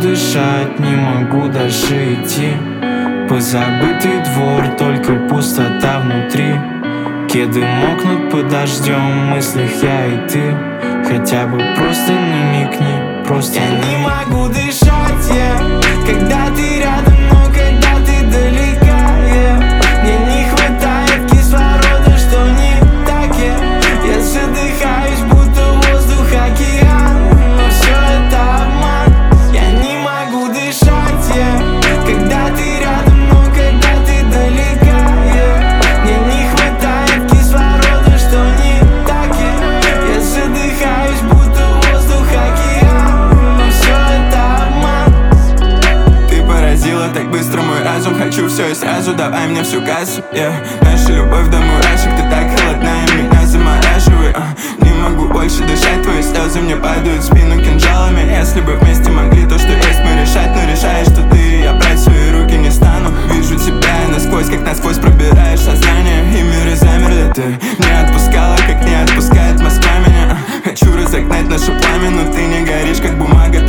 дышать, не могу дальше идти. Позабытый двор, только пустота внутри. Кеды мокнут под дождем, в мыслях я и ты. Хотя бы просто намекни, просто я не могу дышать, когда ты рядом, но когда ты далека, мне не хватает кислорода, что не так, я задыхаюсь, будто воздух океан, но все это обман. Я не могу дышать, когда ты рядом, но когда ты далека, мне не хватает кислорода, что не так, я задыхаюсь, будто воздух океан, но все это обман. Ты поразила так быстро мой разум, хочу все и сразу, давай мне всю кассу, Наша любовь до мурашек, ты так холодна и меня замораживай, Не могу больше дышать, твои слезы мне падают в спину кинжалами. Если бы вместе могли то, что есть, мы решать, но решаешь, что ты и я брать в свои руки не стану. Вижу тебя насквозь, как насквозь пробираешь сознание, и миры замерли, ты не отпускала, как не отпускает Москва меня. Хочу разогнать наше пламя, но ты не горишь, как бумага.